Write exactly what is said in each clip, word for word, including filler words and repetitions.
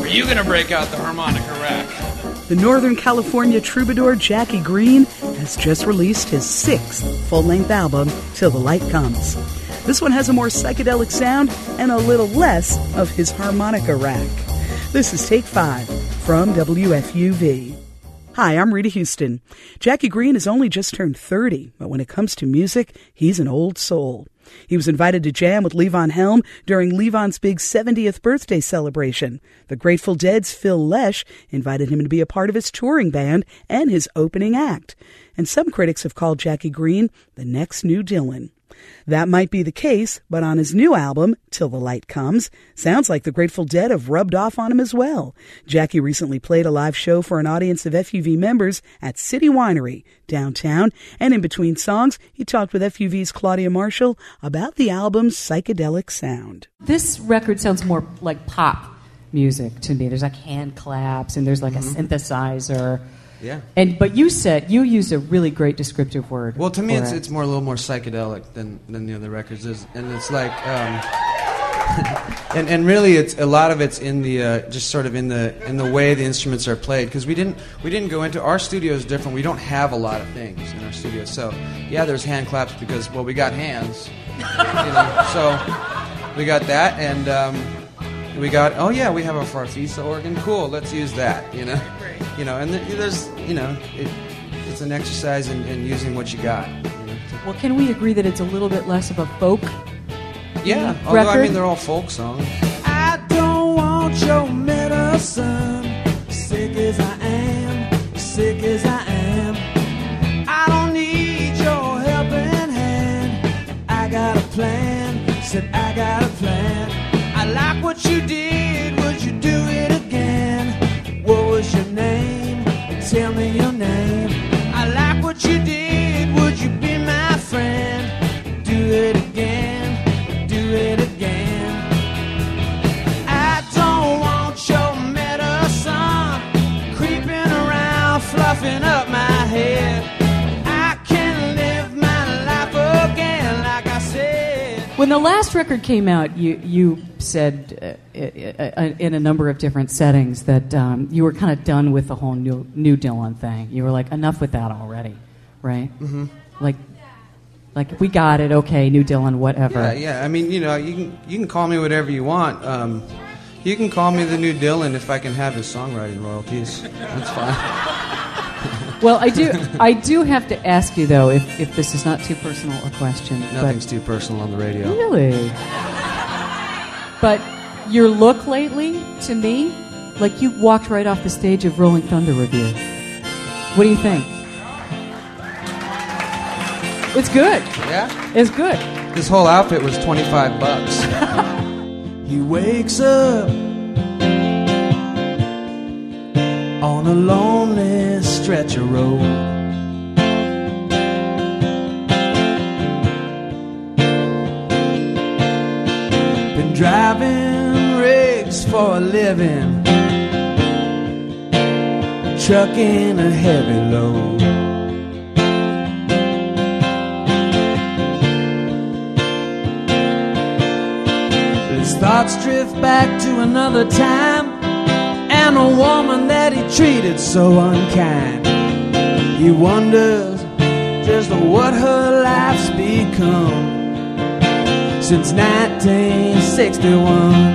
you going to break out the harmonica rack? The Northern California troubadour Jackie Green has just released his sixth full-length album, Till the Light Comes. This one has a more psychedelic sound and a little less of his harmonica rack. This is Take Five from W F U V. Hi, I'm Rita Houston. Jackie Green has only just turned thirty, but when it comes to music, he's an old soul. He was invited to jam with Levon Helm during Levon's big seventieth birthday celebration. The Grateful Dead's Phil Lesh invited him to be a part of his touring band and his opening act. And some critics have called Jackie Green the next new Dylan. That might be the case, but on his new album, Till the Light Comes, sounds like the Grateful Dead have rubbed off on him as well. Jackie recently played a live show for an audience of F U V members at City Winery downtown, and in between songs, he talked with F U V's Claudia Marshall about the album's psychedelic sound. This record sounds more like pop music to me. There's like hand claps, and there's like mm-hmm. a synthesizer. Yeah. And but you said you used a really great descriptive word. Well, to me, it's it. it's more a little more psychedelic than than the other records is, and it's like, um, and and really, it's a lot of it's in the uh, just sort of in the in the way the instruments are played, because we didn't we didn't go into our studio is different. We don't have a lot of things in our studio, so yeah, there's hand claps because well, we got hands, you know, so we got that, and um, we got oh yeah, we have a Farfisa organ, cool, let's use that, you know. You know, and there's, you know, it, it's an exercise in, in using what you got. You know, well, can we agree that it's a little bit less of a folk Yeah, record? although, I mean, they're all folk songs. I don't want your medicine, sick as I am, sick as I am. I don't need your helping hand. I got a plan, said I got a plan. I like what you did, would you do it again? What was your name? Tell me your name. I like what you did. Would you be my friend? Do it again. Do it again. I don't want your medicine creeping around, fluffing up my head. I can live my life again, like I said. When the last record came out, you you said uh, in a number of different settings that um, you were kind of done with the whole new, new Dylan thing. You were like, enough with that already, right? Mm-hmm. Like, like we got it. Okay, new Dylan, whatever. Yeah, yeah. I mean, you know, you can you can call me whatever you want. Um, you can call me the new Dylan if I can have his songwriting royalties. That's fine. Well, I do I do have to ask you though, if if this is not too personal a question. Nothing's but, too personal on the radio. Really? But your look lately, to me, like you walked right off the stage of Rolling Thunder Review. What do you think? It's good. Yeah? It's good. This whole outfit was twenty-five bucks. He wakes up on a lonely stretch of road. Been driving rigs for a living, trucking a heavy load. His thoughts drift back to another time and a woman that he treated so unkind. He wonders just what her life's become since nineteen sixty-one.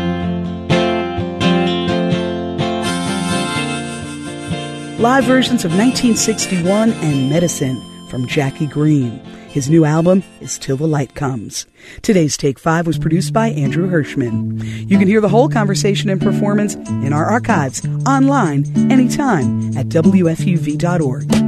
Live versions of nineteen sixty-one and Medicine from Jackie Green. His new album is Till the Light Comes. Today's Take Five was produced by Andrew Hirschman. You can hear the whole conversation and performance in our archives online anytime at W F U V dot org.